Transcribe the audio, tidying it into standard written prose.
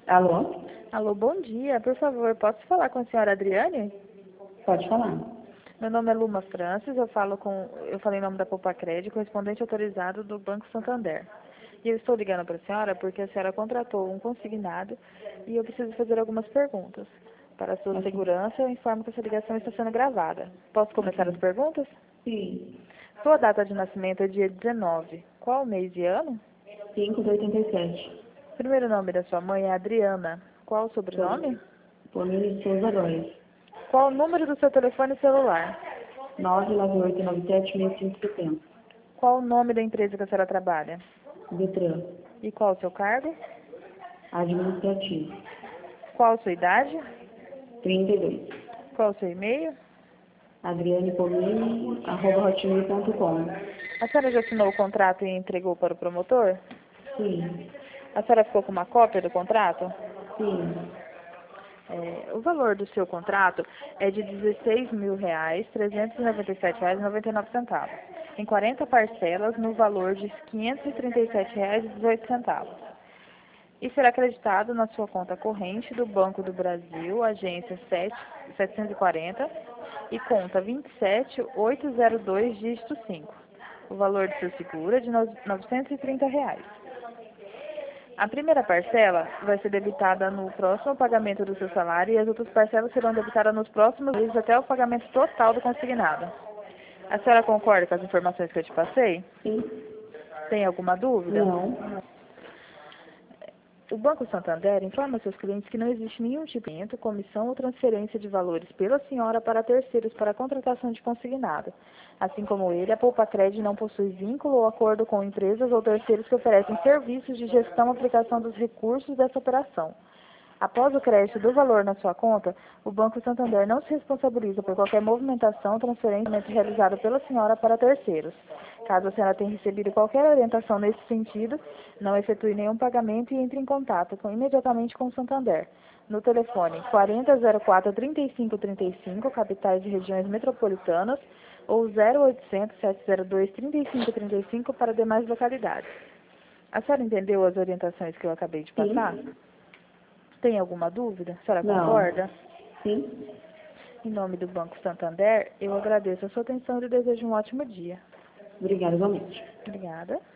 Alô? Alô, bom dia. Por favor, posso falar com a senhora Adriane? Pode falar. Meu nome é Luma Francis, eu falei em nome da Popacred, correspondente autorizado do Banco Santander. E eu estou ligando para a senhora porque a senhora contratou um consignado e eu preciso fazer algumas perguntas. Para a sua Ok. segurança, eu informo que essa ligação está sendo gravada. Posso começar as Ok. perguntas? Sim. Sua data de nascimento é dia 19. Qual mês e ano? 5 de 87. Primeiro nome da sua mãe é Adriana. Qual o Por, sobrenome? por mim, Souza Góes. Qual o número do seu telefone celular? 998976570. Qual o nome da empresa que a senhora trabalha? Detran. E qual o seu cargo? Administrativo. Qual a sua idade? 32. Qual o seu e-mail? adrianepomini@hotmail.com. A senhora já assinou o contrato e entregou para o promotor? Sim. A senhora ficou com uma cópia do contrato? Sim. O valor do seu contrato é de R$ 16.000, R$ 397,99, em 40 parcelas no valor de R$ 537,18. E será acreditado na sua conta corrente do Banco do Brasil, agência 740 e conta 27802, dígito 5. O valor do seu seguro é de R$ 930. A primeira parcela vai ser debitada no próximo pagamento do seu salário e as outras parcelas serão debitadas nos próximos meses até o pagamento total do consignado. A senhora concorda com as informações que eu te passei? Sim. Tem alguma dúvida? Não. O Banco Santander informa seus clientes que não existe nenhum tipo de comissão ou transferência de valores pela senhora para terceiros para a contratação de consignado. Assim como ele, a Poupa-Cred não possui vínculo ou acordo com empresas ou terceiros que oferecem serviços de gestão e aplicação dos recursos dessa operação. Após o crédito do valor na sua conta, o Banco Santander não se responsabiliza por qualquer movimentação ou transferência realizada pela senhora para terceiros. Caso a senhora tenha recebido qualquer orientação nesse sentido, não efetue nenhum pagamento e entre em contato imediatamente com o Santander. No telefone 4004-3535, capitais e regiões metropolitanas, ou 0800-702-3535 para demais localidades. A senhora entendeu as orientações que eu acabei de passar? Sim. Tem alguma dúvida? A senhora Não. concorda? Sim. Em nome do Banco Santander, eu agradeço a sua atenção e lhe desejo um ótimo dia. Obrigada, igualmente. Obrigada.